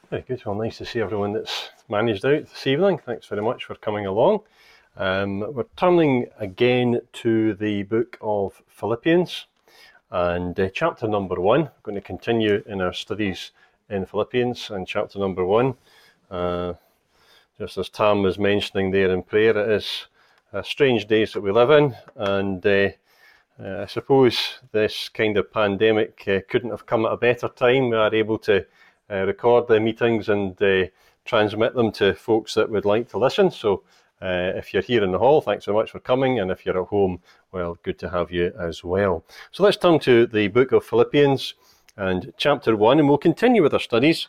Very good. Well, nice to see everyone that's managed out this evening. Thanks very much for coming along. We're turning again to the book of Philippians and chapter number 1. We're going to continue in our studies in Philippians and chapter number 1. Just as Tam was mentioning there in prayer, it is strange days that we live in, and I suppose this kind of pandemic couldn't have come at a better time. We are able to record the meetings and transmit them to folks that would like to listen. So if you're here in the hall, thanks so much for coming. And if you're at home, well, good to have you as well. So let's turn to the book of Philippians and chapter 1, and we'll continue with our studies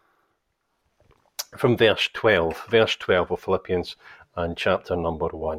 from verse 12 of Philippians and chapter number 1.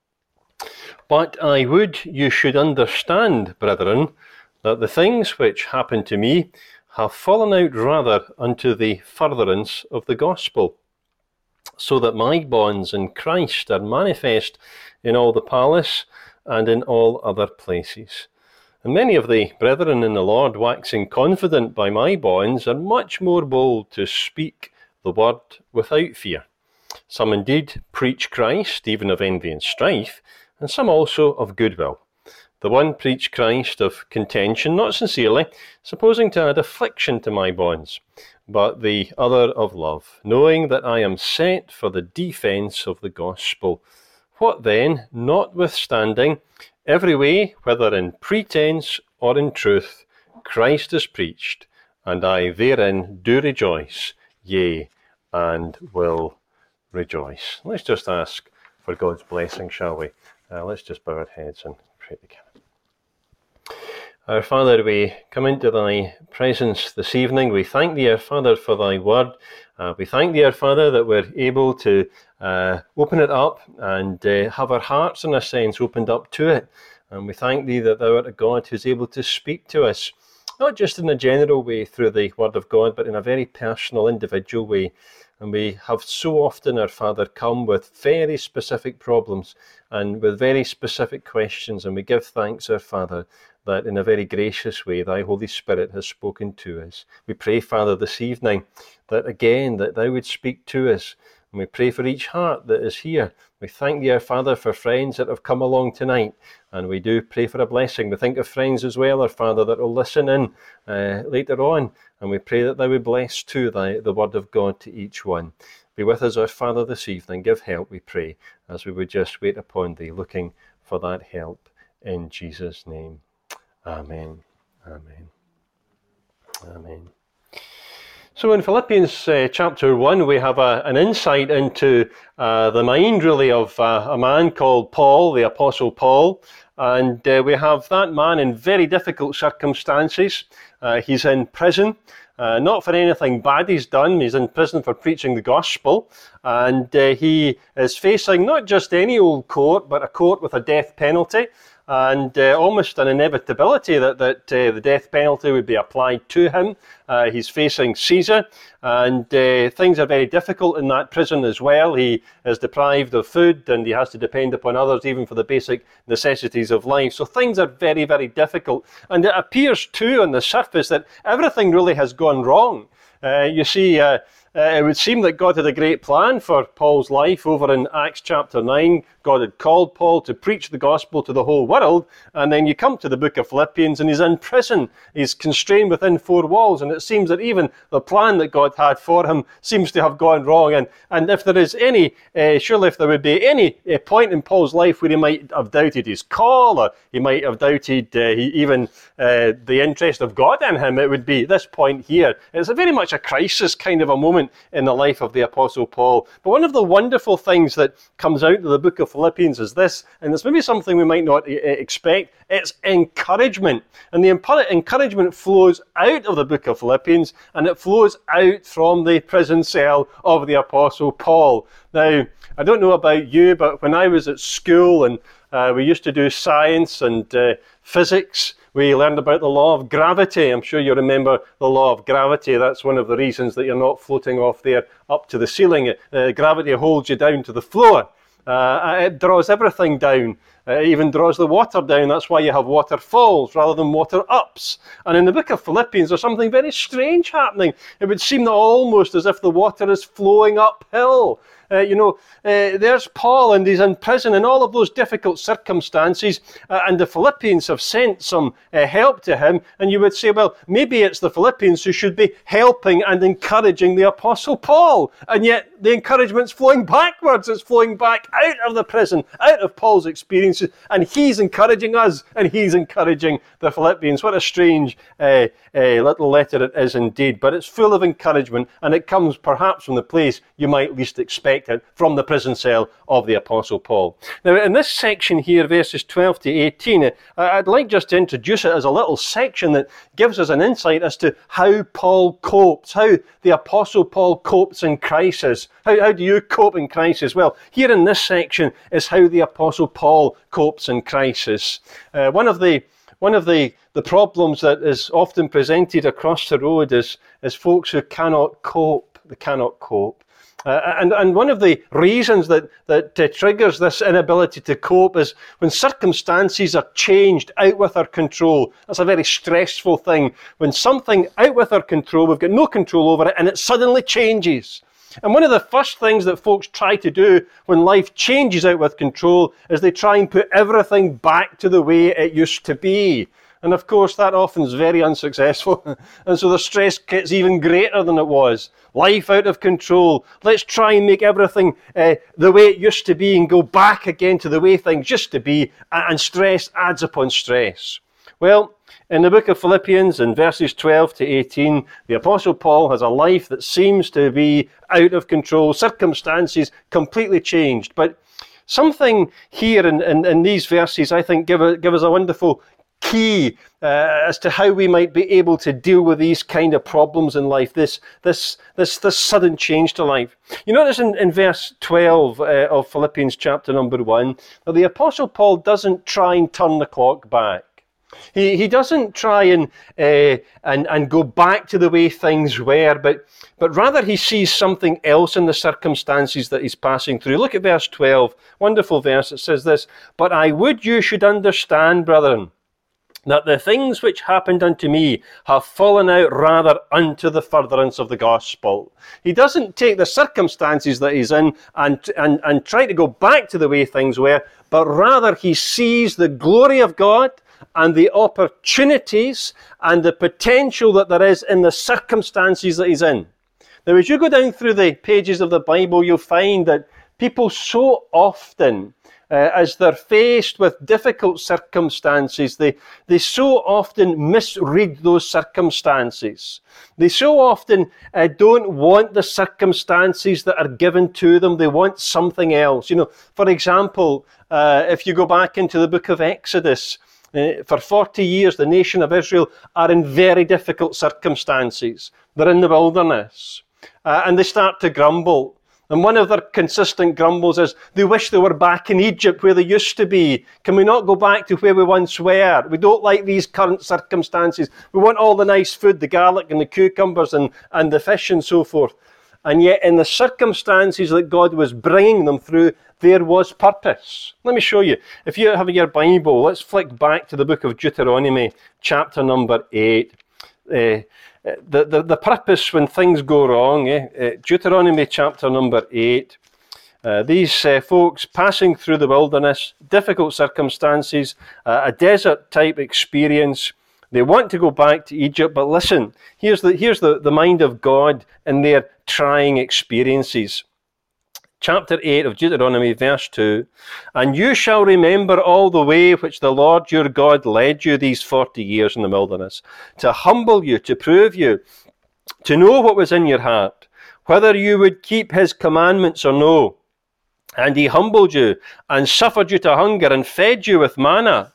But I would you should understand, brethren, that the things which happened to me have fallen out rather unto the furtherance of the gospel, so that my bonds in Christ are manifest in all the palace and in all other places. And many of the brethren in the Lord, waxing confident by my bonds, are much more bold to speak the word without fear. Some indeed preach Christ, even of envy and strife, and some also of goodwill. The one preached Christ of contention, not sincerely, supposing to add affliction to my bonds, but the other of love, knowing that I am set for the defence of the gospel. What then, notwithstanding, every way, whether in pretence or in truth, Christ is preached, and I therein do rejoice, yea, and will rejoice. Let's just ask for God's blessing, shall we? Let's just bow our heads and pray together. Our Father, we come into thy presence this evening. We thank thee, our Father, for thy word. We thank thee, our Father, that we're able to open it up and have our hearts, in a sense, opened up to it. And we thank thee that thou art a God who's able to speak to us, not just in a general way through the word of God, but in a very personal, individual way. And we have so often, our Father, come with very specific problems and with very specific questions. And we give thanks, our Father, that in a very gracious way, thy Holy Spirit has spoken to us. We pray, Father, this evening, that again, that thou would speak to us. And we pray for each heart that is here. We thank thee, our Father, for friends that have come along tonight. And we do pray for a blessing. We think of friends as well, our Father, that will listen in later on. And we pray that thou would bless too the word of God to each one. Be with us, our Father, this evening. Give help, we pray, as we would just wait upon thee, looking for that help in Jesus' name. Amen. Amen. Amen. So in Philippians chapter 1, we have an insight into the mind, really, of a man called Paul, the Apostle Paul. And we have that man in very difficult circumstances. He's in prison, not for anything bad he's done. He's in prison for preaching the gospel. And he is facing not just any old court, but a court with a death penalty. And almost an inevitability that the death penalty would be applied to him. He's facing Caesar, and things are very difficult in that prison as well. He is deprived of food, and he has to depend upon others even for the basic necessities of life. So things are very, very difficult. And it appears too on the surface that everything really has gone wrong. You see, it would seem that God had a great plan for Paul's life. Over in Acts chapter 9, God had called Paul to preach the gospel to the whole world, and then you come to the book of Philippians and he's in prison. He's constrained within four walls, and it seems that even the plan that God had for him seems to have gone wrong. And if there is any, surely if there would be any point in Paul's life where he might have doubted his call, or he might have doubted even the interest of God in him, it would be this point here. It's very much a crisis kind of a moment in the life of the Apostle Paul. But one of the wonderful things that comes out of the book of Philippians is this, and it's maybe something we might not expect. It's encouragement. And the encouragement flows out of the book of Philippians, and it flows out from the prison cell of the Apostle Paul. Now, I don't know about you, but when I was at school and we used to do science and physics, we learned about the law of gravity. I'm sure you remember the law of gravity. That's one of the reasons that you're not floating off there up to the ceiling. Gravity holds you down to the floor. It draws everything down. It even draws the water down. That's why you have waterfalls rather than water ups. And in the book of Philippians, there's something very strange happening. It would seem that almost as if the water is flowing uphill. There's Paul, and he's in prison in all of those difficult circumstances, and the Philippians have sent some help to him, and you would say, well, maybe it's the Philippians who should be helping and encouraging the Apostle Paul, and yet the encouragement's flowing backwards. It's flowing back out of the prison, out of Paul's experiences, and he's encouraging us, and he's encouraging the Philippians. What a strange little letter it is indeed, but it's full of encouragement, and it comes perhaps from the place you might least expect it, from the prison cell of the Apostle Paul. Now, in this section here, verses 12 to 18, I'd like just to introduce it as a little section that gives us an insight as to how Paul copes, how the Apostle Paul copes in crisis. How do you cope in crisis? Well, here in this section is how the Apostle Paul copes in crisis. One of the problems that is often presented across the road is folks who cannot cope. They cannot cope. And one of the reasons that triggers this inability to cope is when circumstances are changed out with our control. That's a very stressful thing. When something out with our control, we've got no control over it, and it suddenly changes. And one of the first things that folks try to do when life changes out with control is they try and put everything back to the way it used to be. And of course, that often is very unsuccessful. And so the stress gets even greater than it was. Life out of control. Let's try and make everything the way it used to be and go back again to the way things used to be. And stress adds upon stress. Well, in the book of Philippians, in verses 12 to 18, the Apostle Paul has a life that seems to be out of control. Circumstances completely changed. But something here in these verses, I think, give us a wonderful key as to how we might be able to deal with these kind of problems in life, this sudden change to life. You notice in verse 12 of Philippians chapter number 1, that the Apostle Paul doesn't try and turn the clock back. He doesn't try and go back to the way things were, but rather he sees something else in the circumstances that he's passing through. Look at verse 12, wonderful verse. It says this, "But I would you should understand, brethren, that the things which happened unto me have fallen out rather unto the furtherance of the gospel." He doesn't take the circumstances that he's in and try to go back to the way things were, but rather he sees the glory of God and the opportunities and the potential that there is in the circumstances that he's in. Now, as you go down through the pages of the Bible, you'll find that people so often, as they're faced with difficult circumstances, they so often misread those circumstances. They so often don't want the circumstances that are given to them. They want something else. For example, if you go back into the book of Exodus, for 40 years, the nation of Israel are in very difficult circumstances. They're in the wilderness, and they start to grumble. And one of their consistent grumbles is they wish they were back in Egypt where they used to be. Can we not go back to where we once were? We don't like these current circumstances. We want all the nice food, the garlic and the cucumbers and the fish and so forth. And yet in the circumstances that God was bringing them through, there was purpose. Let me show you. If you have your Bible, let's flick back to the book of Deuteronomy, chapter number 8. The purpose when things go wrong. Deuteronomy chapter number 8. These folks passing through the wilderness, difficult circumstances, a desert type experience. They want to go back to Egypt, but listen, here's the mind of God in their trying experiences. Chapter 8 of Deuteronomy, verse 2, "And you shall remember all the way which the Lord your God led you these 40 years in the wilderness, to humble you, to prove you, to know what was in your heart, whether you would keep his commandments or no. And he humbled you, and suffered you to hunger, and fed you with manna,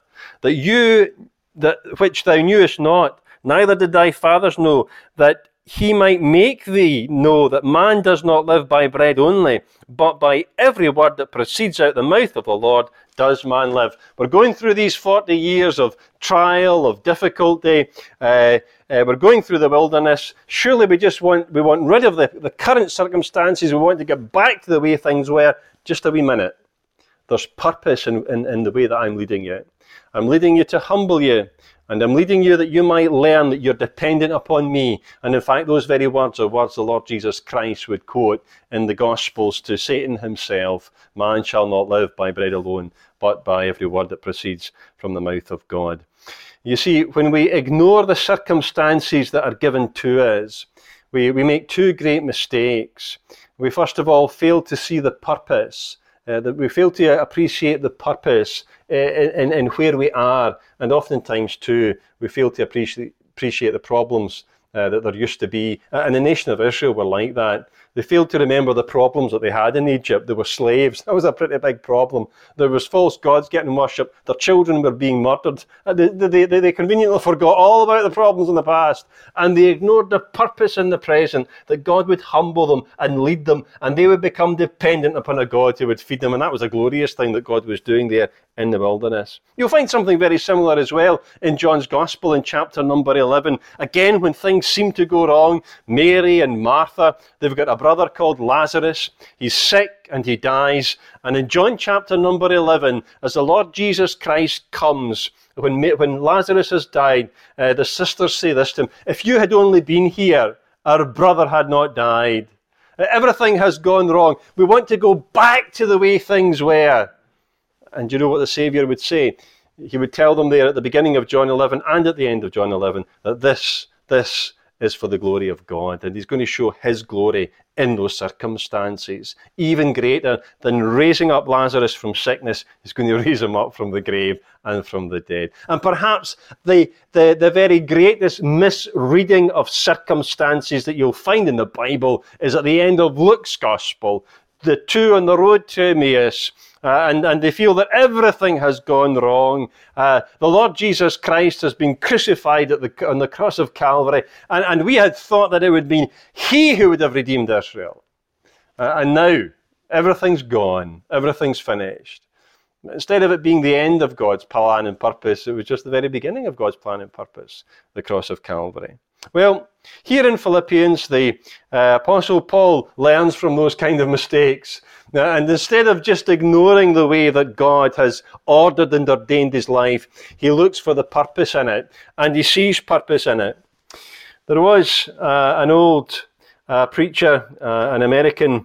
which thou knewest not, neither did thy fathers know, that he might make thee know that man does not live by bread only, but by every word that proceeds out the mouth of the Lord does man live." We're going through these 40 years of trial, of difficulty. We're going through the wilderness. Surely we want rid of the current circumstances. We want to get back to the way things were. Just a wee minute. there's purpose in the way that I'm leading you. I'm leading you to humble you, and I'm leading you that you might learn that you're dependent upon me. And in fact, those very words are words the Lord Jesus Christ would quote in the Gospels to Satan himself: man shall not live by bread alone, but by every word that proceeds from the mouth of God. You see, when we ignore the circumstances that are given to us, we make two great mistakes. We first of all fail to see the purpose, that we fail to appreciate the purpose in where we are, and oftentimes too we fail to appreciate the problems that there used to be. And the nation of Israel were like that. They failed to remember the problems that they had in Egypt. They were slaves. That was a pretty big problem. There was false gods getting worshipped. Their children were being murdered. They conveniently forgot all about the problems in the past, and they ignored the purpose in the present, that God would humble them and lead them, and they would become dependent upon a God who would feed them. And that was a glorious thing that God was doing there in the wilderness. You'll find something very similar as well in John's Gospel in chapter number 11. Again, when things seem to go wrong, Mary and Martha, they've got a brother called Lazarus. He's sick and he dies. And in John chapter number 11, as the Lord Jesus Christ comes, when Lazarus has died, the sisters say this to him: if you had only been here, our brother had not died. Everything has gone wrong. We want to go back to the way things were. And you know what the Saviour would say? He would tell them there at the beginning of John 11 and at the end of John 11 that this is for the glory of God. And he's going to show his glory in those circumstances. Even greater than raising up Lazarus from sickness, he's going to raise him up from the grave and from the dead. And perhaps the very greatest misreading of circumstances that you'll find in the Bible is at the end of Luke's Gospel. The two on the road to Emmaus, and they feel that everything has gone wrong. The Lord Jesus Christ has been crucified on the cross of Calvary, and we had thought that it would be he who would have redeemed Israel. And now, everything's gone, everything's finished. Instead of it being the end of God's plan and purpose, it was just the very beginning of God's plan and purpose, the cross of Calvary. Well, here in Philippians, the Apostle Paul learns from those kind of mistakes. And instead of just ignoring the way that God has ordered and ordained his life, he looks for the purpose in it, and he sees purpose in it. There was an old preacher, an American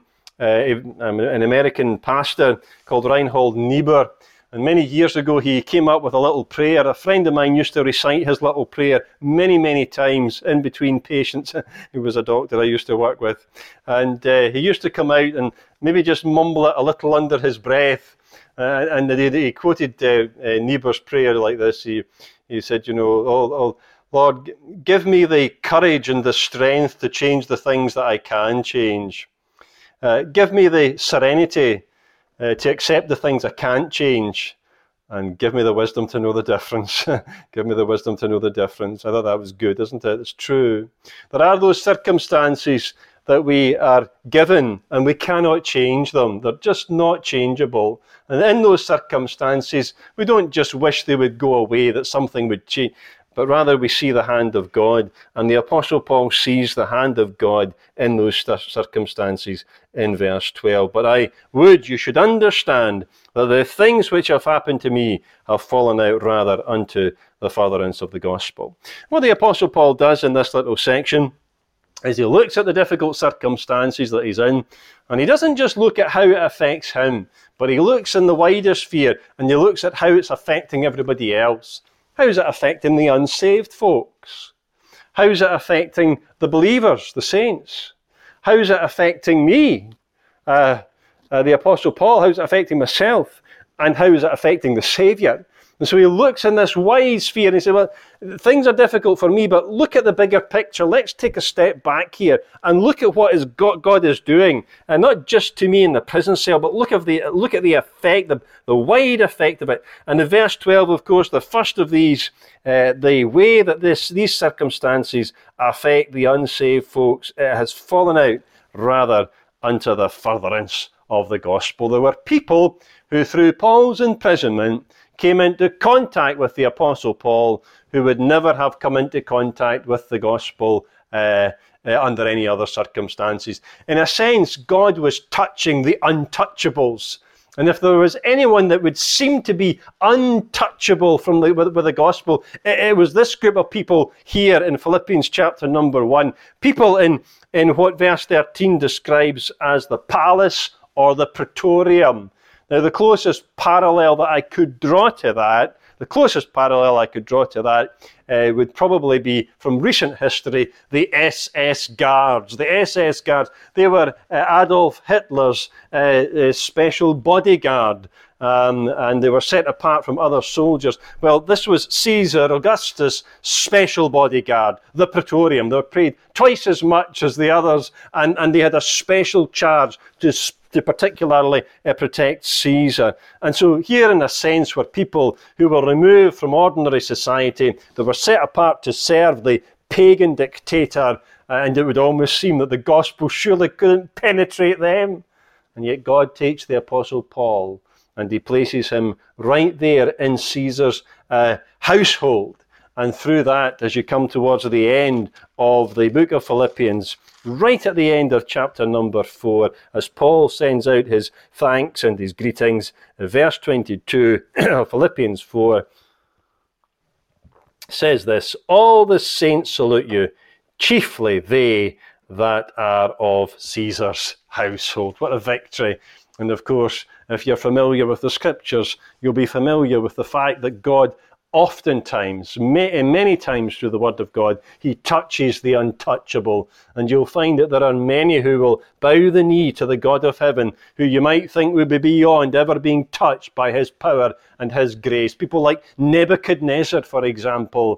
pastor called Reinhold Niebuhr. And many years ago, he came up with a little prayer. A friend of mine used to recite his little prayer many, many times in between patients. He was a doctor I used to work with. And he used to come out and maybe just mumble it a little under his breath. And he quoted Niebuhr's prayer like this. He said, oh, Lord, give me the courage and the strength to change the things that I can change. Give me the serenity to accept the things I can't change, and give me the wisdom to know the difference. Give me the wisdom to know the difference. I thought that was good, isn't it? It's true. There are those circumstances that we are given, and we cannot change them. They're just not changeable. And in those circumstances, we don't just wish they would go away, that something would change, but rather we see the hand of God. And the Apostle Paul sees the hand of God in those circumstances in verse 12. But you should understand that the things which have happened to me have fallen out rather unto the furtherance of the gospel. What the Apostle Paul does in this little section is he looks at the difficult circumstances that he's in, and he doesn't just look at how it affects him, but he looks in the wider sphere, and he looks at how it's affecting everybody else. How is it affecting the unsaved folks? How is it affecting the believers, the saints? How is it affecting me, the Apostle Paul? How is it affecting myself? And how is it affecting the Saviour? And so he looks in this wide sphere and he says, well, things are difficult for me, but look at the bigger picture. Let's take a step back here and look at what God is doing. And not just to me in the prison cell, but look at the effect, the wide effect of it. And in verse 12, of course, the first of these, the way that these circumstances affect the unsaved folks, it has fallen out rather unto the furtherance of the gospel. There were people who, through Paul's imprisonment, came into contact with the Apostle Paul, who would never have come into contact with the gospel under any other circumstances. In a sense, God was touching the untouchables. And if there was anyone that would seem to be untouchable with the gospel, it was this group of people here in Philippians chapter number 1. People in what verse 13 describes as the palace or the praetorium. Now, the closest parallel that I could draw to that would probably be from recent history, the SS Guards. The SS Guards, they were Adolf Hitler's special bodyguard, and they were set apart from other soldiers. Well, this was Caesar Augustus' special bodyguard, the Praetorium. They were paid twice as much as the others, and they had a special charge to particularly protect Caesar. And so here, in a sense, were people who were removed from ordinary society. They were set apart to serve the pagan dictator, and it would almost seem that the gospel surely couldn't penetrate them. And yet God takes the Apostle Paul and he places him right there in Caesar's household. And through that, as you come towards the end of the book of Philippians, right at the end of chapter number 4, as Paul sends out his thanks and his greetings, verse 22 of Philippians 4 says this: "All the saints salute you, chiefly they that are of Caesar's household." What a victory. And of course, if you're familiar with the scriptures, you'll be familiar with the fact that God oftentimes, many times through the word of God, he touches the untouchable. And you'll find that there are many who will bow the knee to the God of heaven, who you might think would be beyond ever being touched by his power and his grace. People like Nebuchadnezzar, for example,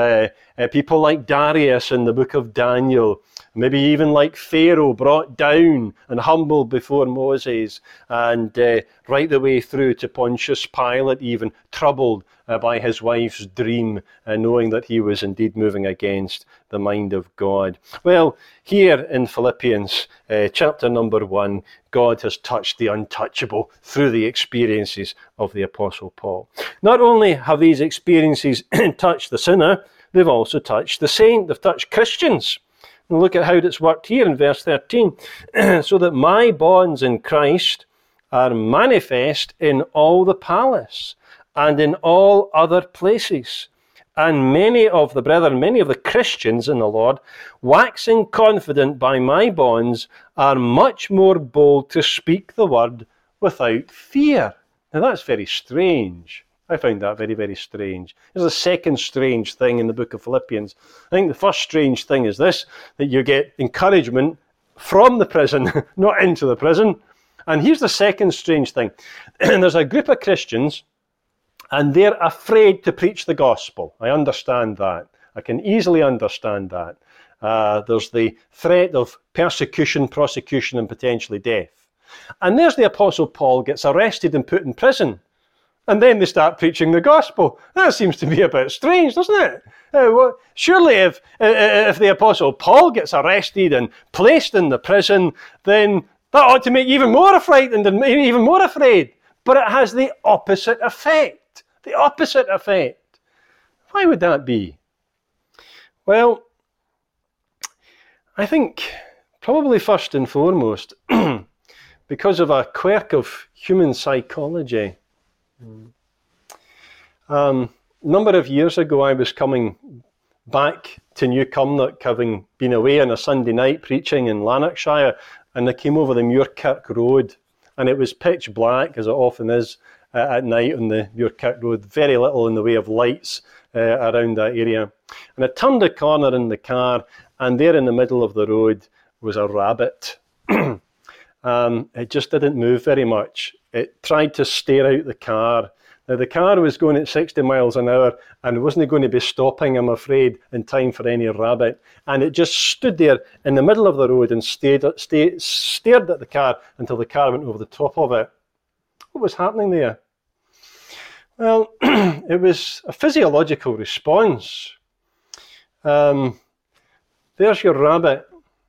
people like Darius in the book of Daniel, maybe even like Pharaoh, brought down and humbled before Moses, and right the way through to Pontius Pilate, even troubled by his wife's dream, knowing that he was indeed moving against the mind of God. Well, here in Philippians chapter number 1, God has touched the untouchable through the experiences of the Apostle Paul. Not only have these experiences touched the sinner, they've also touched the saint. They've touched Christians. And look at how it's worked here in verse 13. "So that my bonds in Christ are manifest in all the palace and in all other places. And many of the brethren, many of the Christians in the Lord, waxing confident by my bonds, are much more bold to speak the word without fear." Now that's very strange. I found that very, very strange. There's a second strange thing in the book of Philippians. I think the first strange thing is this, that you get encouragement from the prison, not into the prison. And here's the second strange thing. There's a group of Christians, and they're afraid to preach the gospel. I understand that. I can easily understand that. There's the threat of persecution, prosecution, and potentially death. And there's the Apostle Paul gets arrested and put in prison. And then they start preaching the gospel. That seems to be a bit strange, doesn't it? Surely if the Apostle Paul gets arrested and placed in the prison, then that ought to make you even more frightened and even more afraid. But it has the opposite effect. The opposite effect. Why would that be? Well, I think probably first and foremost because of a quirk of human psychology. A number of years ago, I was coming back to New Cumnock, having been away on a Sunday night preaching in Lanarkshire, and I came over the Muirkirk Road, and it was pitch black, as it often is at night on the Muirkirk Road, very little in the way of lights around that area. And I turned a corner in the car, and there in the middle of the road was a rabbit. It just didn't move very much. It tried to stare out the car. Now, the car was going at 60 miles an hour and wasn't going to be stopping, I'm afraid, in time for any rabbit. And it just stood there in the middle of the road and stared at the car until the car went over the top of it. What was happening there? Well, it was a physiological response. There's your rabbit.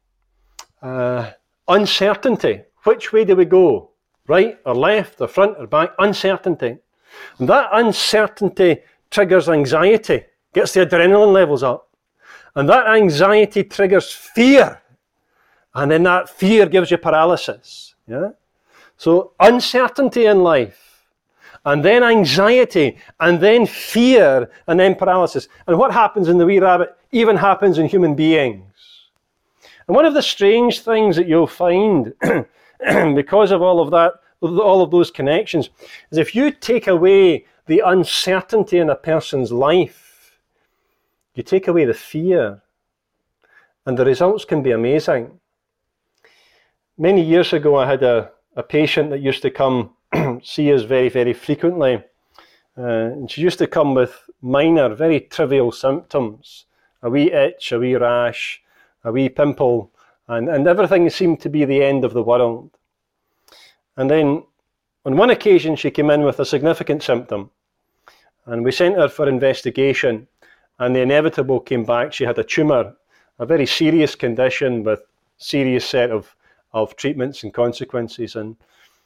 Uncertainty. Which way do we go? Right or left or front or back? Uncertainty. And that uncertainty triggers anxiety, gets the adrenaline levels up. And that anxiety triggers fear. And then that fear gives you paralysis. Yeah? So uncertainty in life, and then anxiety, and then fear, and then paralysis. And what happens in the wee rabbit even happens in human beings. And one of the strange things that you'll find because of all of that, all of those connections, is if you take away the uncertainty in a person's life, you take away the fear, and the results can be amazing. Many years ago, I had a patient that used to come see us very, very frequently. And she used to come with minor, very trivial symptoms, a wee itch, a wee rash, a wee pimple, and everything seemed to be the end of the world. And then on one occasion she came in with a significant symptom, and we sent her for investigation, and the inevitable came back. She had a tumour, a very serious condition with serious set of treatments and consequences. And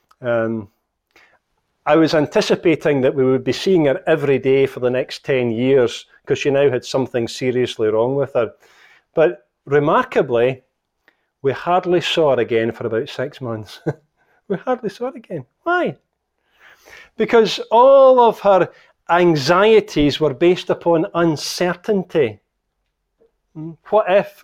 I was anticipating that we would be seeing her every day for the next 10 years because she now had something seriously wrong with her. But remarkably, we hardly saw her again for about 6 months. We hardly saw her again. Why? Because all of her anxieties were based upon uncertainty. What if?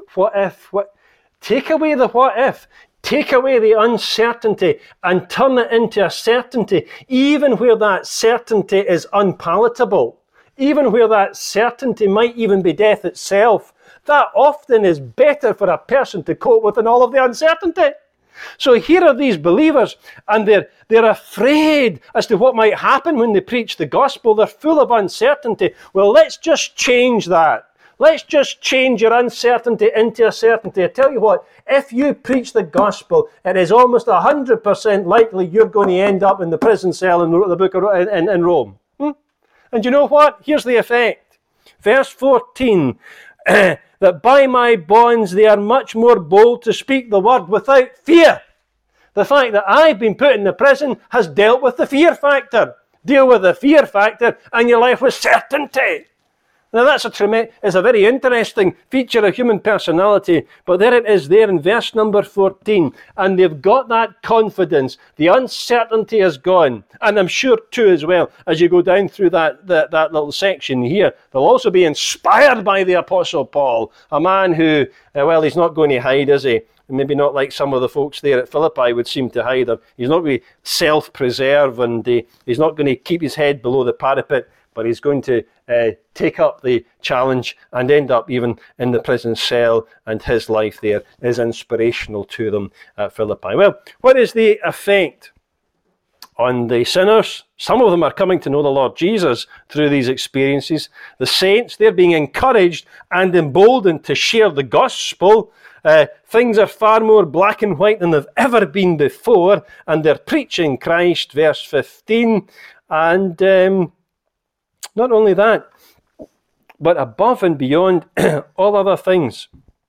Take away the what if. Take away the uncertainty and turn it into a certainty, even where that certainty is unpalatable, even where that certainty might even be death itself. That often is better for a person to cope with than all of the uncertainty. So here are these believers, and they're afraid as to what might happen when they preach the gospel. They're full of uncertainty. Well, let's just change that. Let's just change your uncertainty into a certainty. I tell you what, if you preach the gospel, it is almost 100% likely you're going to end up in the prison cell in the book of, in Rome. And you know what? Here's the effect. Verse 14, that by my bonds they are much more bold to speak the word without fear. The fact that I've been put in the prison has dealt with the fear factor. Deal with the fear factor and your life with certainty. Now that's it's a very interesting feature of human personality, but there it is there in verse number 14. And they've got that confidence. The uncertainty is gone. And I'm sure too as well, as you go down through that little section here, they'll also be inspired by the Apostle Paul, a man who, well, he's not going to hide, is he? Maybe not like some of the folks there at Philippi would seem to hide. He's not going to self-preserve, and he's not going to keep his head below the parapet, but he's going to take up the challenge and end up even in the prison cell, and his life there is inspirational to them at Philippi. Well, what is the effect on the sinners? Some of them are coming to know the Lord Jesus through these experiences. The saints, they're being encouraged and emboldened to share the gospel. Things are far more black and white than they've ever been before, and they're preaching Christ, verse 15, and not only that, but above and beyond all other things.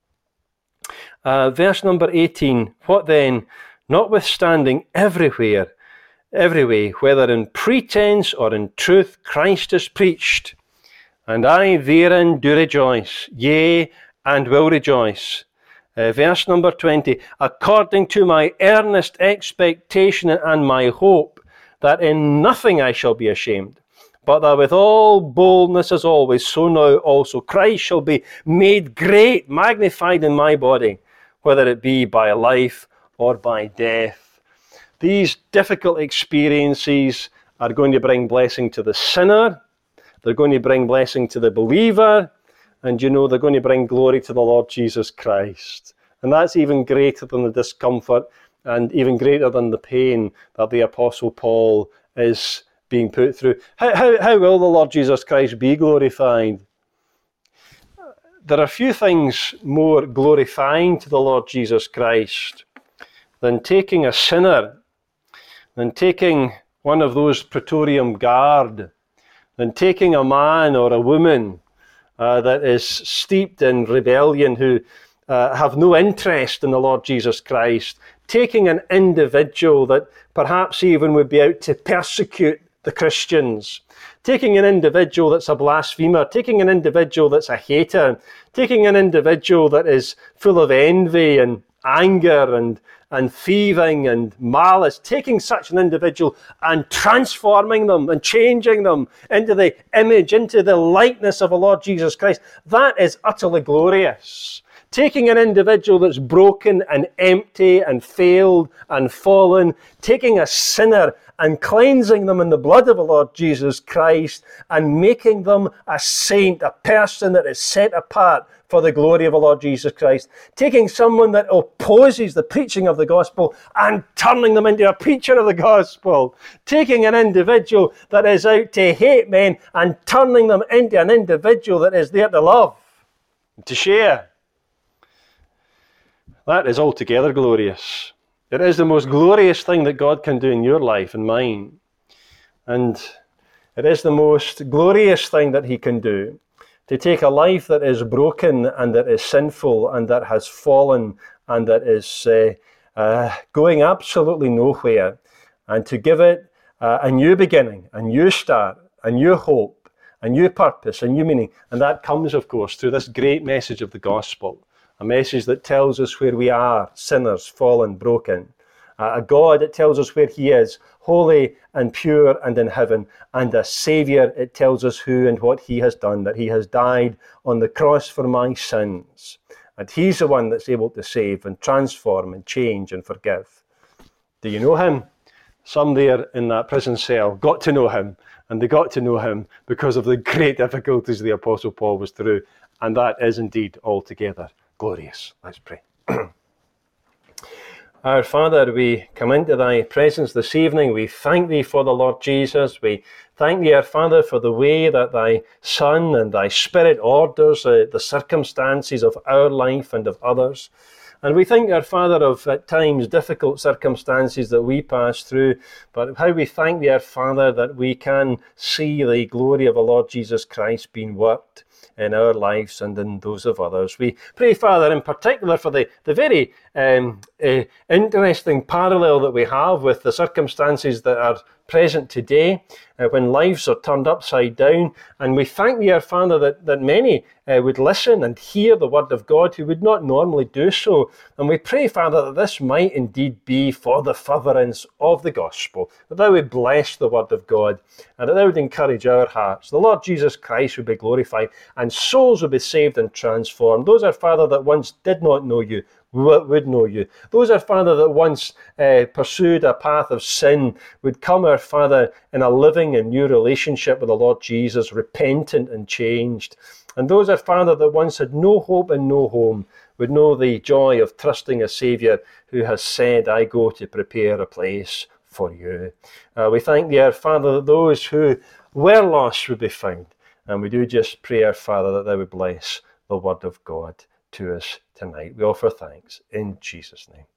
Verse number 18, what then? Notwithstanding every way, whether in pretense or in truth, Christ is preached. And I therein do rejoice, yea, and will rejoice. Verse number 20, according to my earnest expectation and my hope, that in nothing I shall be ashamed, but that with all boldness as always, so now also Christ shall be made great, magnified in my body, whether it be by life or by death. These difficult experiences are going to bring blessing to the sinner, they're going to bring blessing to the believer, and you know they're going to bring glory to the Lord Jesus Christ. And that's even greater than the discomfort and even greater than the pain that the Apostle Paul is being put through. How will the Lord Jesus Christ be glorified? There are few things more glorifying to the Lord Jesus Christ than taking a sinner, than taking one of those Praetorium Guard, than taking a man or a woman that is steeped in rebellion, who have no interest in the Lord Jesus Christ, taking an individual that perhaps even would be out to persecute the Christians, taking an individual that's a blasphemer, taking an individual that's a hater, taking an individual that is full of envy and anger and thieving and malice, taking such an individual and transforming them and changing them into the image, into the likeness of the Lord Jesus Christ. That is utterly glorious. Taking an individual that's broken and empty and failed and fallen, taking a sinner and cleansing them in the blood of the Lord Jesus Christ and making them a saint, a person that is set apart for the glory of the Lord Jesus Christ. Taking someone that opposes the preaching of the gospel and turning them into a preacher of the gospel. Taking an individual that is out to hate men and turning them into an individual that is there to love, to share. That is altogether glorious. It is the most glorious thing that God can do in your life and mine. And it is the most glorious thing that he can do, to take a life that is broken and that is sinful and that has fallen and that is going absolutely nowhere, and to give it a new beginning, a new start, a new hope, a new purpose, a new meaning. And that comes, of course, through this great message of the gospel. A message that tells us where we are, sinners, fallen, broken. A God that tells us where he is, holy and pure and in heaven. And a Saviour, it tells us who and what he has done, that he has died on the cross for my sins. And he's the one that's able to save and transform and change and forgive. Do you know him? Some there in that prison cell got to know him, and they got to know him because of the great difficulties the Apostle Paul was through. And that is indeed altogether glorious. Let's pray. Our Father, we come into thy presence this evening. We thank thee for the Lord Jesus. We thank thee, our Father, for the way that thy Son and thy Spirit orders the circumstances of our life and of others. And we think, our Father, of at times difficult circumstances that we pass through, but how we thank thee, our Father, that we can see the glory of the Lord Jesus Christ being worked in our lives and in those of others. We pray, Father, in particular for the very interesting parallel that we have with the circumstances that are present today, when lives are turned upside down. And we thank thee, our Father, that many would listen and hear the word of God who would not normally do so. And we pray, Father, that this might indeed be for the furtherance of the gospel, that thou would bless the word of God, and that thou would encourage our hearts. The Lord Jesus Christ would be glorified, and souls would be saved and transformed. Those, our Father, that once did not know you would know you. Those, our Father, that once pursued a path of sin would come, our Father, in a living and new relationship with the Lord Jesus, repentant and changed. And those, our Father, that once had no hope and no home would know the joy of trusting a Saviour who has said, I go to prepare a place for you. We thank thee, our Father, that those who were lost would be found. And we do just pray, our Father, that thou would bless the word of God to us tonight. We offer thanks in Jesus' name.